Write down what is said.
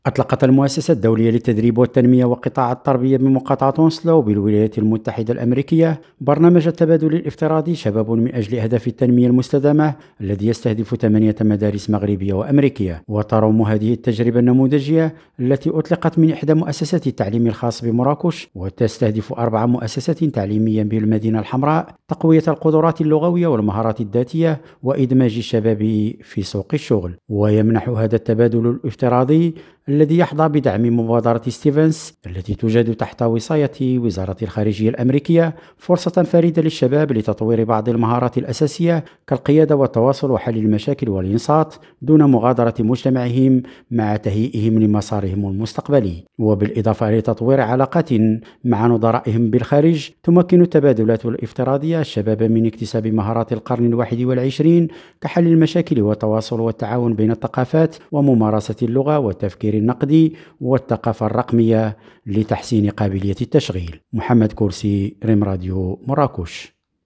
أطلقت المؤسسة الدولية للتدريب والتنمية وقطاع التربية بمقاطعة أوسلو بالولايات المتحدة الأمريكية برنامج التبادل الافتراضي شباب من أجل أهداف التنمية المستدامة الذي يستهدف 8 مدارس مغربية وأمريكية. وترم هذه التجربة النموذجية التي أطلقت من إحدى مؤسسات التعليم الخاص بمراكش وتستهدف 4 مؤسسات تعليمية بالمدينة الحمراء تقوية القدرات اللغوية والمهارات الذاتية وإدماج الشباب في سوق الشغل. ويمنح هذا التبادل الافتراضي الذي يحظى بدعم مبادرة ستيفنز التي توجد تحت وصاية وزارة الخارجية الأمريكية فرصة فريدة للشباب لتطوير بعض المهارات الأساسية كالقيادة والتواصل وحل المشاكل والإنصات دون مغادرة مجتمعهم مع تهيئهم لمسارهم المستقبلي. وبالإضافة إلى تطوير علاقات مع نظرائهم بالخارج تمكن التبادلات الافتراضية الشباب من اكتساب مهارات القرن 21 كحل المشاكل والتواصل والتعاون بين الثقافات وممارسة اللغة والتفكير النقدي والثقافة الرقمية لتحسين قابلية التشغيل. محمد كرسي، ريم راديو، مراكش.